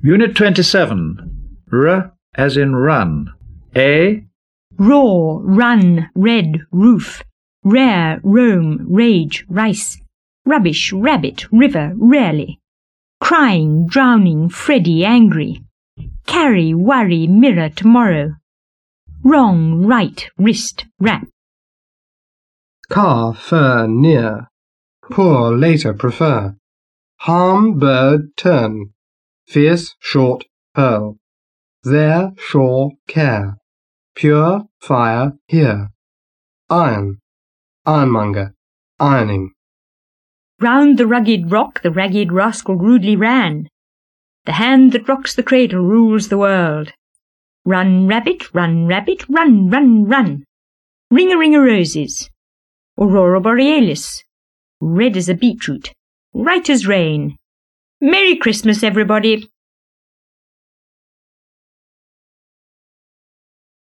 Unit 27. R as in run. A. Raw, run, red, roof. Rare, roam, rage, rice. Rubbish, rabbit, river, rarely. Crying, drowning, Freddy, angry. Carry, worry, mirror, tomorrow. Wrong, right, wrist, wrap. Car, fur, near. Poor, later, prefer. Harm, bird, turn. Fierce, short, pearl. There, shore, care. Pure, fire, here. Iron, ironmonger, ironing. Round the rugged rock the ragged rascal rudely ran. The hand that rocks the cradle rules the world. Run, rabbit, run, run, run, run. Ring-a-ring-a roses. Aurora borealis. Red as a beetroot. Right as rain. Merry Christmas, everybody.